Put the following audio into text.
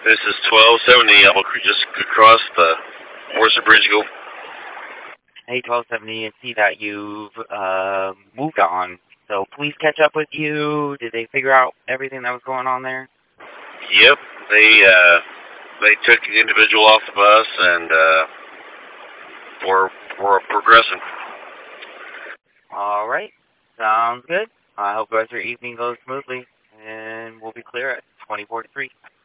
This is 1270. I'm just across the Worcester Bridge. Go. Hey, 1270, and see that you've moved on. So police catch up with you. Did they figure out everything that was going on there? Yep. They took the individual off the bus and we're progressing. All right. Sounds good. I hope the rest of your evening goes smoothly, and we'll be clear at 20:43.